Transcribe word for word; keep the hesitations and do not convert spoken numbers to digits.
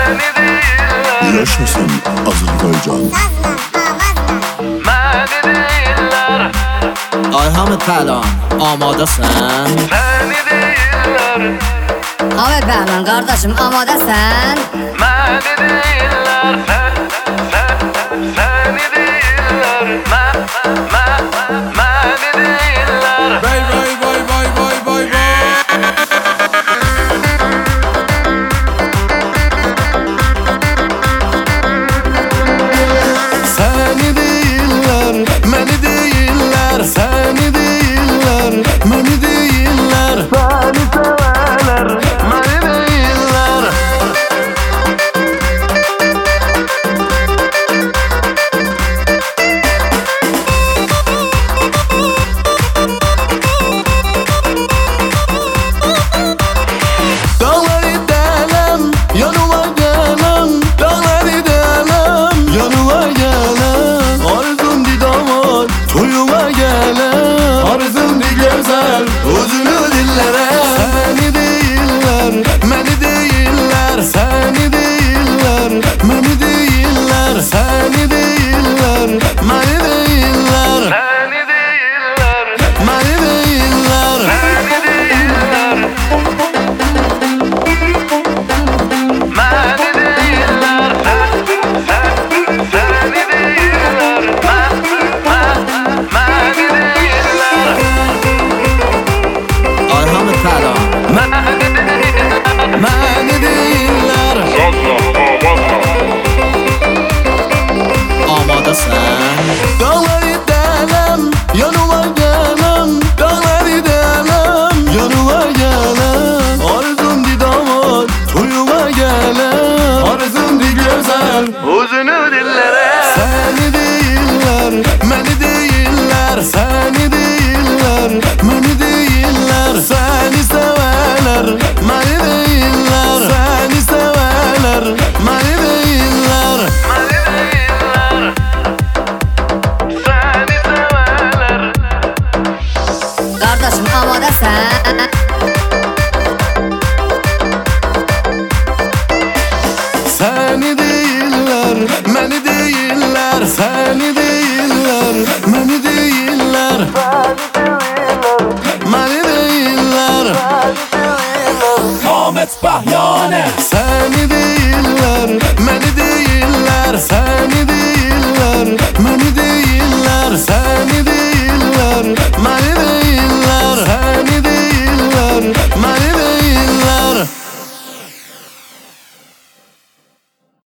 Yaşasın Azərbaycan. Məni deyirlər, Ayhamı Pəhlan, amadəsən? səni deyirlər, Ahmet Pəhlan qardaşım amadəsən? məni deyirlər, sən, sən, səni deyirlər, mən, mən, məni deyirlər. Vay vay vay vay vay vay vay. Səni deyirlər, məni deyirlər, səni deyirlər, məni deyirlər. Səni sevərlər, məni deyirlər. Dağları dələm, yanıma gələm, dağları dələm, yanıma gələm. Arzum di damar, toyuma gələm. Arzum di gözəl, özünü dillərə. Səni deyirlər, məni deyirlər, səni deyirlər, məni deyirlər, səni deyirlər, məni deyirlər, Səni deyirlər, məni deyirlər. səni deyirlər. Məni deyirlər, sən, sən, səni deyirlər, mən, mən, məni deyirlər. Ayhamı Pəhlan, Məni deyirlər, Məni deyirlər, amadəsən? dağları dələm, yanıma gələm, dağları dələm, yanıma gələm. Arzum di damar, toyuma gələm. Arzum di gözəl, uzunu dillərə. səni deyirlər, məni deyirlər, səni deyirlər, məni deyirlər. Səni sevərlər, məni deyirlər, səni sevərlər, məni deyirlər. Məni deyirlər, səni sevərlər. Qardaşım amadəsən? Səni deyirlər, məni deyirlər, səni deyirlər, məni deyirlər, məni deyirlər. Ahmet Pəhlanə. Səni deyirlər, məni deyirlər, səni deyirlər.